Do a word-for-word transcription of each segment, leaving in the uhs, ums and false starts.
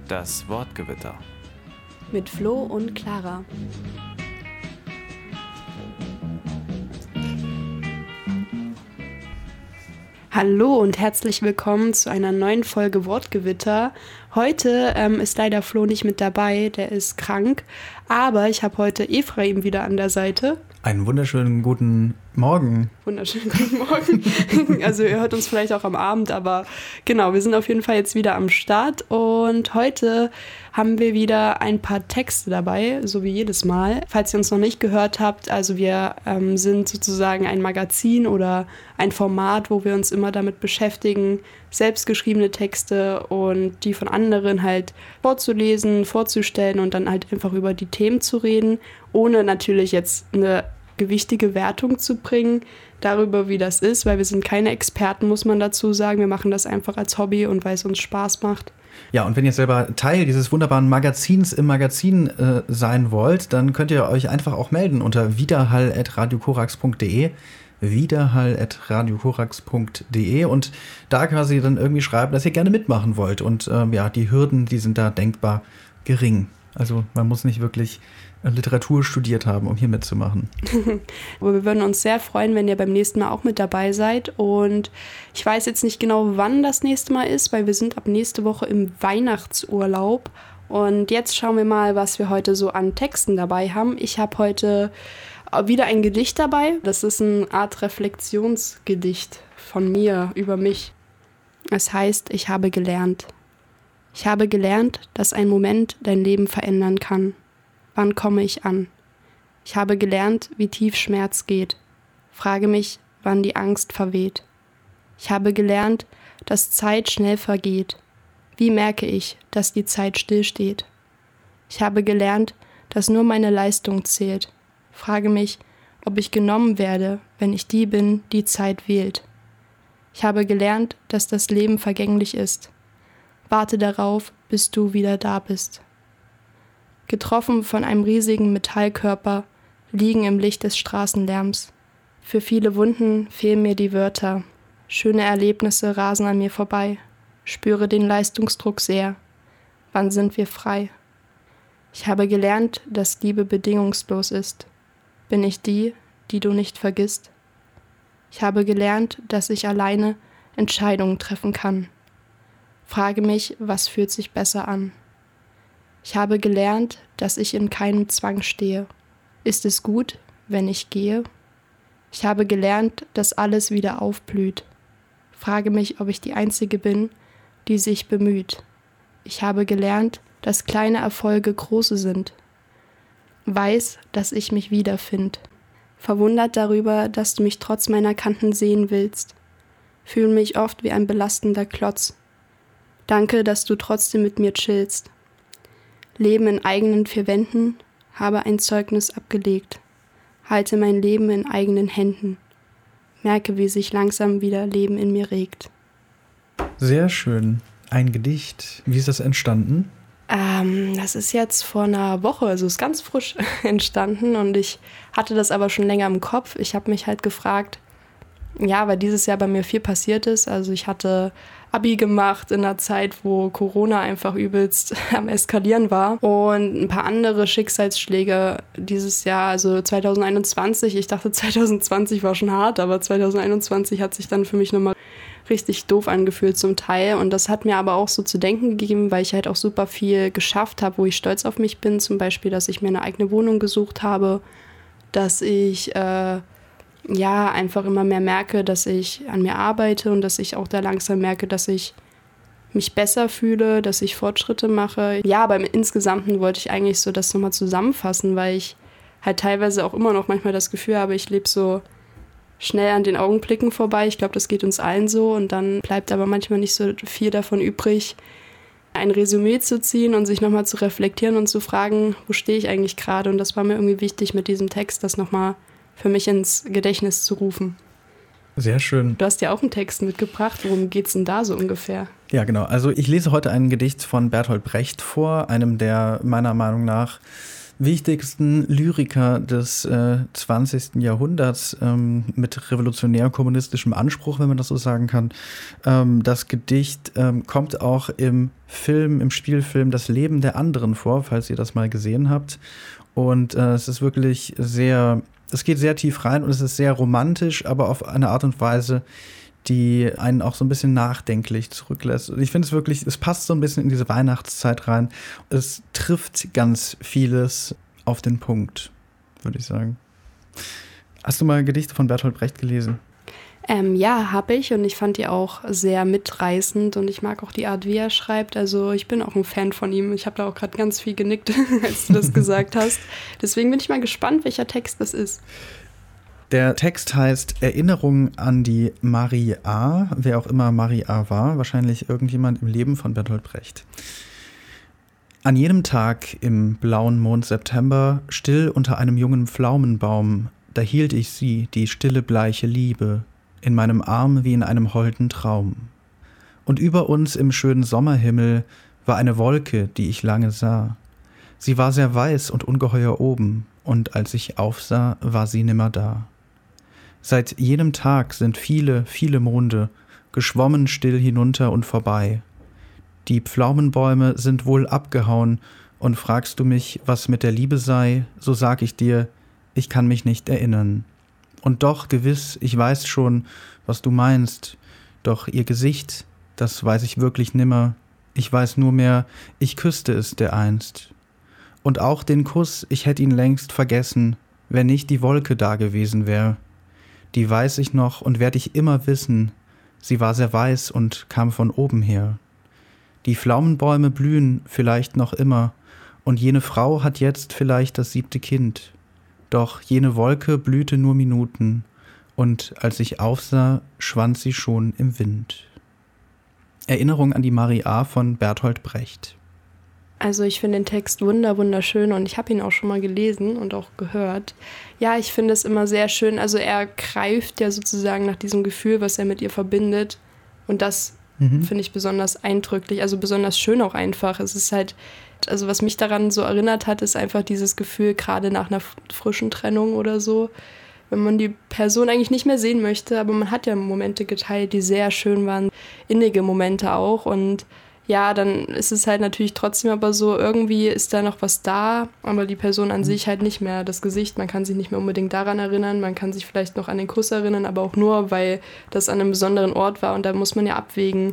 Das Wortgewitter. Mit Flo und Clara. Hallo und herzlich willkommen zu einer neuen Folge Wortgewitter. Heute ähm, ist leider Flo nicht mit dabei, der ist krank, aber ich habe heute Ephraim wieder an der Seite. Einen wunderschönen guten Morgen. Wunderschönen guten Morgen. Also ihr hört uns vielleicht auch am Abend, aber genau, wir sind auf jeden Fall jetzt wieder am Start und heute haben wir wieder ein paar Texte dabei, so wie jedes Mal. Falls ihr uns noch nicht gehört habt, also wir ähm, sind sozusagen ein Magazin oder ein Format, wo wir uns immer damit beschäftigen, selbstgeschriebene Texte und die von anderen halt vorzulesen, vorzustellen und dann halt einfach über die Themen zu reden, ohne natürlich jetzt eine gewichtige Wertung zu bringen darüber, wie das ist, weil wir sind keine Experten, muss man dazu sagen. Wir machen das einfach als Hobby und weil es uns Spaß macht. Ja, und wenn ihr selber Teil dieses wunderbaren Magazins im Magazin äh, sein wollt, dann könnt ihr euch einfach auch melden unter widerhall at radiokorax punkt de widerhall at radiokorax punkt de und da quasi dann irgendwie schreiben, dass ihr gerne mitmachen wollt. Und ähm, ja, die Hürden, die sind da denkbar gering. Also man muss nicht wirklich Literatur studiert haben, um hier mitzumachen. Aber wir würden uns sehr freuen, wenn ihr beim nächsten Mal auch mit dabei seid. Und ich weiß jetzt nicht genau, wann das nächste Mal ist, weil wir sind ab nächste Woche im Weihnachtsurlaub. Und jetzt schauen wir mal, was wir heute so an Texten dabei haben. Ich habe heute wieder ein Gedicht dabei. Das ist eine Art Reflexionsgedicht von mir über mich. Es heißt, ich habe gelernt. Ich habe gelernt, dass ein Moment dein Leben verändern kann. Wann komme ich an? Ich habe gelernt, wie tief Schmerz geht. Frage mich, wann die Angst verweht. Ich habe gelernt, dass Zeit schnell vergeht. Wie merke ich, dass die Zeit stillsteht? Ich habe gelernt, dass nur meine Leistung zählt. Frage mich, ob ich genommen werde, wenn ich die bin, die Zeit wählt. Ich habe gelernt, dass das Leben vergänglich ist. Warte darauf, bis du wieder da bist. Getroffen von einem riesigen Metallkörper, liegen im Licht des Straßenlärms. Für viele Wunden fehlen mir die Wörter. Schöne Erlebnisse rasen an mir vorbei. Spüre den Leistungsdruck sehr. Wann sind wir frei? Ich habe gelernt, dass Liebe bedingungslos ist. Bin ich die, die du nicht vergisst? Ich habe gelernt, dass ich alleine Entscheidungen treffen kann. Frage mich, was fühlt sich besser an? Ich habe gelernt, dass ich in keinem Zwang stehe. Ist es gut, wenn ich gehe? Ich habe gelernt, dass alles wieder aufblüht. Frage mich, ob ich die Einzige bin, die sich bemüht. Ich habe gelernt, dass kleine Erfolge große sind. Weiß, dass ich mich wiederfind. Verwundert darüber, dass du mich trotz meiner Kanten sehen willst. Fühle mich oft wie ein belastender Klotz. Danke, dass du trotzdem mit mir chillst. Leben in eigenen vier Wänden, habe ein Zeugnis abgelegt. Halte mein Leben in eigenen Händen. Merke, wie sich langsam wieder Leben in mir regt. Sehr schön. Ein Gedicht. Wie ist das entstanden? Ähm, das ist jetzt vor einer Woche, also ist ganz frisch entstanden und ich hatte das aber schon länger im Kopf. Ich habe mich halt gefragt, ja, weil dieses Jahr bei mir viel passiert ist. Also ich hatte Abi gemacht in einer Zeit, wo Corona einfach übelst am Eskalieren war. Und ein paar andere Schicksalsschläge dieses Jahr, also zwanzig einundzwanzig. Ich dachte, zwanzig zwanzig war schon hart, aber zwanzig einundzwanzig hat sich dann für mich nochmal richtig doof angefühlt zum Teil. Und das hat mir aber auch so zu denken gegeben, weil ich halt auch super viel geschafft habe, wo ich stolz auf mich bin. Zum Beispiel, dass ich mir eine eigene Wohnung gesucht habe, dass ich äh, ja, einfach immer mehr merke, dass ich an mir arbeite und dass ich auch da langsam merke, dass ich mich besser fühle, dass ich Fortschritte mache. Ja, aber im Insgesamten wollte ich eigentlich so das nochmal zusammenfassen, weil ich halt teilweise auch immer noch manchmal das Gefühl habe, ich lebe so schnell an den Augenblicken vorbei. Ich glaube, das geht uns allen so und dann bleibt aber manchmal nicht so viel davon übrig, ein Resümee zu ziehen und sich nochmal zu reflektieren und zu fragen, wo stehe ich eigentlich gerade? Und das war mir irgendwie wichtig mit diesem Text, das nochmal für mich ins Gedächtnis zu rufen. Sehr schön. Du hast ja auch einen Text mitgebracht. Worum geht's denn da so ungefähr? Ja, genau. Also ich lese heute ein Gedicht von Bertolt Brecht vor, einem der meiner Meinung nach wichtigsten Lyriker des äh, zwanzigsten Jahrhunderts ähm, mit revolutionär-kommunistischem Anspruch, wenn man das so sagen kann. Ähm, das Gedicht ähm, kommt auch im Film, im Spielfilm Das Leben der anderen vor, falls ihr das mal gesehen habt. Und äh, es ist wirklich sehr, es geht sehr tief rein und es ist sehr romantisch, aber auf eine Art und Weise, die einen auch so ein bisschen nachdenklich zurücklässt. Und ich finde es wirklich, es passt so ein bisschen in diese Weihnachtszeit rein. Es trifft ganz vieles auf den Punkt, würde ich sagen. Hast du mal Gedichte von Bertolt Brecht gelesen? Ähm, ja, habe ich und ich fand die auch sehr mitreißend und ich mag auch die Art, wie er schreibt. Also ich bin auch ein Fan von ihm. Ich habe da auch gerade ganz viel genickt, als du das gesagt hast. Deswegen bin ich mal gespannt, welcher Text das ist. Der Text heißt Erinnerung an die Marie A., wer auch immer Marie A. war, wahrscheinlich irgendjemand im Leben von Bertolt Brecht. An jenem Tag im blauen Mond September, still unter einem jungen Pflaumenbaum, da hielt ich sie, die stille bleiche Liebe, in meinem Arm wie in einem holden Traum. Und über uns im schönen Sommerhimmel war eine Wolke, die ich lange sah. Sie war sehr weiß und ungeheuer oben, und als ich aufsah, war sie nimmer da. Seit jenem Tag sind viele, viele Monde geschwommen still hinunter und vorbei. Die Pflaumenbäume sind wohl abgehauen, und fragst du mich, was mit der Liebe sei, so sag ich dir, ich kann mich nicht erinnern. Und doch, gewiss, ich weiß schon, was du meinst, doch ihr Gesicht, das weiß ich wirklich nimmer, ich weiß nur mehr, ich küsste es dereinst. Und auch den Kuss, ich hätt ihn längst vergessen, wenn nicht die Wolke da gewesen wär. Die weiß ich noch und werd ich immer wissen, sie war sehr weiß und kam von oben her. Die Pflaumenbäume blühen vielleicht noch immer, und jene Frau hat jetzt vielleicht das siebte Kind. Doch jene Wolke blühte nur Minuten, und als ich aufsah, schwand sie schon im Wind. Erinnerung an die Marie A. von Bertolt Brecht. Also ich finde den Text wunder, wunderschön und ich habe ihn auch schon mal gelesen und auch gehört. Ja, ich finde es immer sehr schön. Also er greift ja sozusagen nach diesem Gefühl, was er mit ihr verbindet. Und das mhm. finde ich besonders eindrücklich, also besonders schön auch einfach. Es ist halt, also was mich daran so erinnert hat, ist einfach dieses Gefühl, gerade nach einer frischen Trennung oder so, wenn man die Person eigentlich nicht mehr sehen möchte, aber man hat ja Momente geteilt, die sehr schön waren, innige Momente auch, und ja, dann ist es halt natürlich trotzdem aber so, irgendwie ist da noch was da, aber die Person an sich halt nicht mehr. Das Gesicht, man kann sich nicht mehr unbedingt daran erinnern, man kann sich vielleicht noch an den Kuss erinnern, aber auch nur, weil das an einem besonderen Ort war, und da muss man ja abwägen,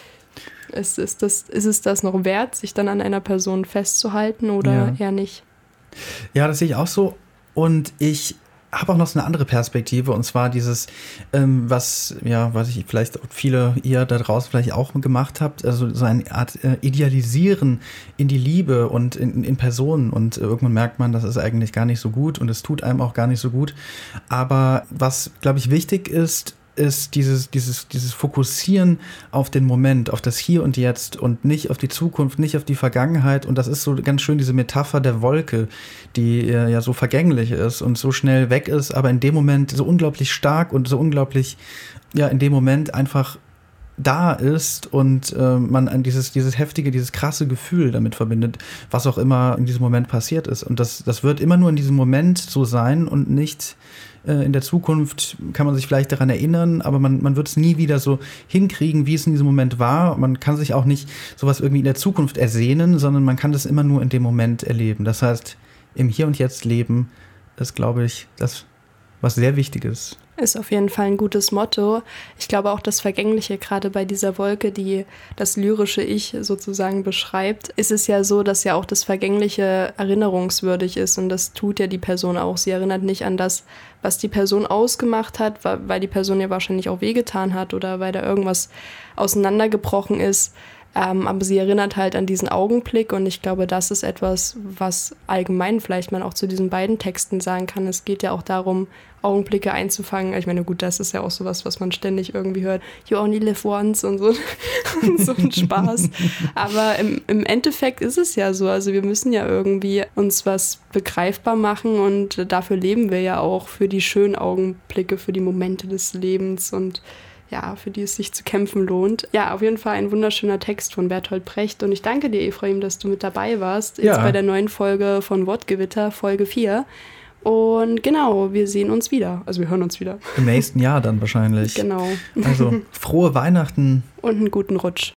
ist, ist, das, ist es das noch wert, sich dann an einer Person festzuhalten oder ja. eher nicht? Ja, das sehe ich auch so, und ich habe auch noch so eine andere Perspektive, und zwar dieses, ähm, was, ja, was ich vielleicht viele ihr da draußen vielleicht auch gemacht habt, also so eine Art äh, Idealisieren in die Liebe und in, in Personen, und irgendwann merkt man, das ist eigentlich gar nicht so gut und es tut einem auch gar nicht so gut. Aber was, glaube ich, wichtig ist, ist dieses, dieses, dieses Fokussieren auf den Moment, auf das Hier und Jetzt und nicht auf die Zukunft, nicht auf die Vergangenheit. Und das ist so ganz schön diese Metapher der Wolke, die äh, ja so vergänglich ist und so schnell weg ist, aber in dem Moment so unglaublich stark und so unglaublich, ja, in dem Moment einfach da ist und äh, man an dieses, dieses heftige, dieses krasse Gefühl damit verbindet, was auch immer in diesem Moment passiert ist. Und das, das wird immer nur in diesem Moment so sein und nicht äh, in der Zukunft kann man sich vielleicht daran erinnern, aber man, man wird es nie wieder so hinkriegen, wie es in diesem Moment war. Man kann sich auch nicht sowas irgendwie in der Zukunft ersehnen, sondern man kann das immer nur in dem Moment erleben. Das heißt, im Hier und Jetzt leben ist, glaube ich, das, was sehr wichtig ist. Ist auf jeden Fall ein gutes Motto. Ich glaube auch das Vergängliche, gerade bei dieser Wolke, die das lyrische Ich sozusagen beschreibt, ist es ja so, dass ja auch das Vergängliche erinnerungswürdig ist, und das tut ja die Person auch. Sie erinnert nicht an das, was die Person ausgemacht hat, weil die Person ja wahrscheinlich auch wehgetan hat oder weil da irgendwas auseinandergebrochen ist. Ähm, aber sie erinnert halt an diesen Augenblick, und ich glaube, das ist etwas, was allgemein vielleicht man auch zu diesen beiden Texten sagen kann. Es geht ja auch darum, Augenblicke einzufangen. Ich meine, gut, das ist ja auch sowas, was man ständig irgendwie hört. You only live once und so, und so ein Spaß. Aber im, im Endeffekt ist es ja so. Also wir müssen ja irgendwie uns was begreifbar machen, und dafür leben wir ja auch, für die schönen Augenblicke, für die Momente des Lebens. Und ja, für die es sich zu kämpfen lohnt. Ja, auf jeden Fall ein wunderschöner Text von Bertolt Brecht und ich danke dir, Ephraim, dass du mit dabei warst, jetzt ja. bei der neuen Folge von Wortgewitter, Folge vier. Und genau, wir sehen uns wieder. Also wir hören uns wieder. Im nächsten Jahr dann wahrscheinlich. Genau. Also frohe Weihnachten. Und einen guten Rutsch.